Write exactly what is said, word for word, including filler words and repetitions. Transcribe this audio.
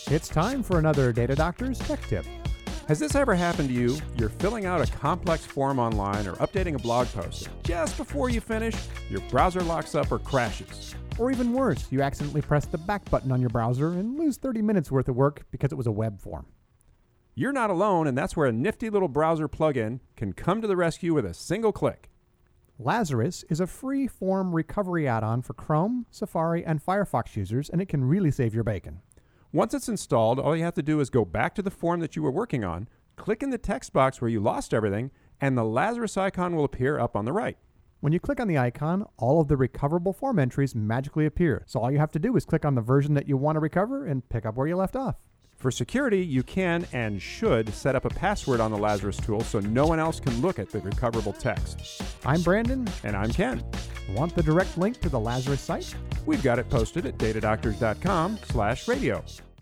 It's time for another Data Doctor's Tech Tip. Has this ever happened to you? You're filling out a complex form online or updating a blog post, and just before you finish, your browser locks up or crashes. Or even worse, you accidentally press the back button on your browser and lose thirty minutes worth of work because it was a web form. You're not alone, and that's where a nifty little browser plugin can come to the rescue with a single click. Lazarus is a free form recovery add-on for Chrome, Safari, and Firefox users, and it can really save your bacon. Once it's installed, all you have to do is go back to the form that you were working on, click in the text box where you lost everything, and the Lazarus icon will appear up on the right. When you click on the icon, all of the recoverable form entries magically appear. So all you have to do is click on the version that you want to recover and pick up where you left off. For security, you can and should set up a password on the Lazarus tool so no one else can look at the recoverable text. I'm Brandon. And I'm Ken. Want the direct link to the Lazarus site? We've got it posted at datadoctors dot com slash radio.